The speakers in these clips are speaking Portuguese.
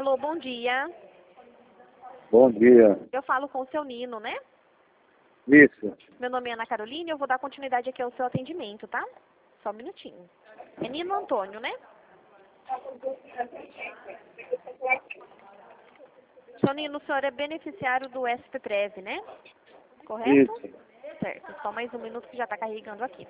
Alô, bom dia. Bom dia. Eu falo com o seu Nino, né? Isso. Meu nome é Ana Carolina e eu vou dar continuidade aqui ao seu atendimento, tá? Só um minutinho. É Nino Antônio, né? Seu Nino, o senhor é beneficiário do SPPREV, né? Correto? Isso. Certo. Só mais um minuto que já está carregando aqui.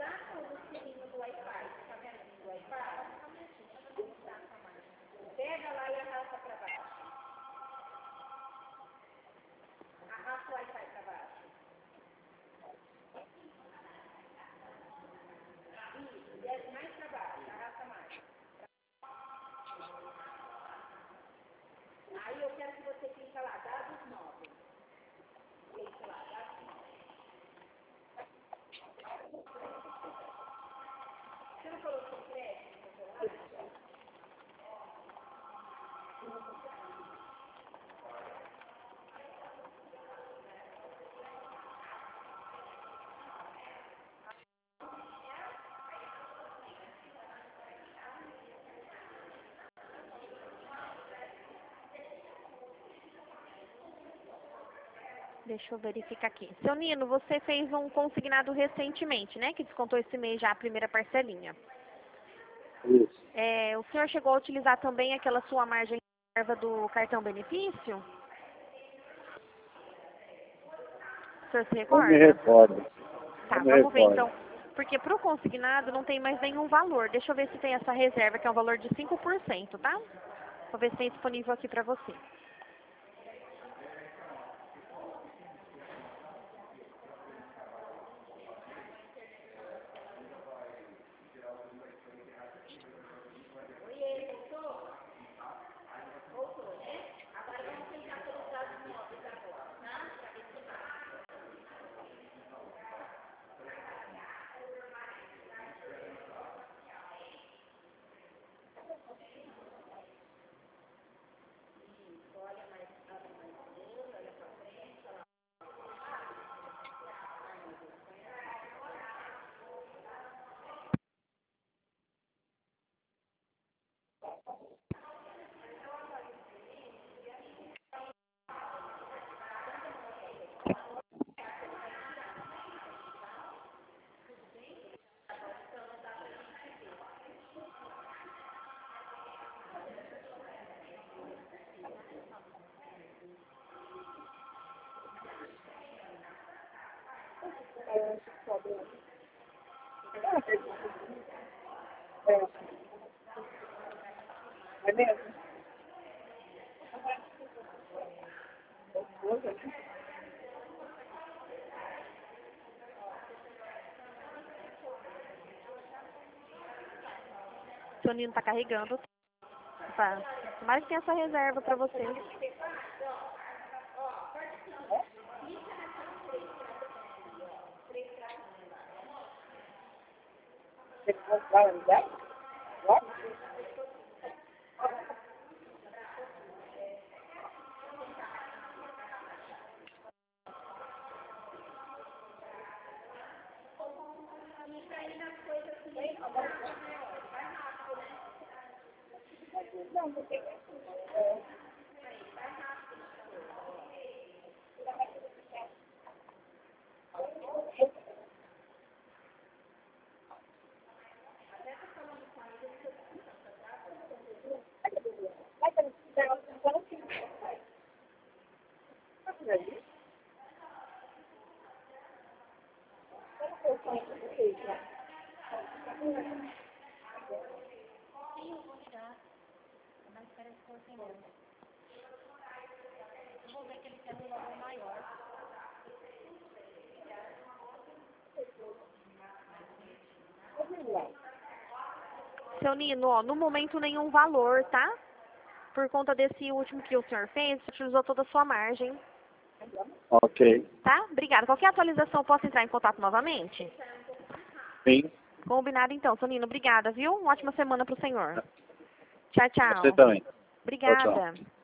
Deixa eu verificar aqui. Seu Nino, você fez um consignado recentemente, né? Que descontou esse mês já a primeira parcelinha. Isso. O senhor chegou a utilizar também aquela sua margem de reserva do cartão benefício? O senhor se Não recorda? me recordo. Tá, Não me vamos ver recordo. então. Porque para o consignado não tem mais nenhum valor. Deixa eu ver se tem essa reserva, que é um valor de 5%, tá? Vou ver se tem disponível aqui para você. É mesmo? Seu Nino tá carregando. Tá. Tomara que tenha essa reserva para você. Seu Nino, ó, no momento nenhum valor, tá? Por conta desse último que o senhor fez, você utilizou toda a sua margem, Ok. tá? Obrigada. Qualquer atualização, posso entrar em contato novamente? Sim. Combinado então, seu Nino. Obrigada, viu? Uma ótima semana pro senhor. Tchau, Você tchau. também. Tchau, tchau. Obrigada.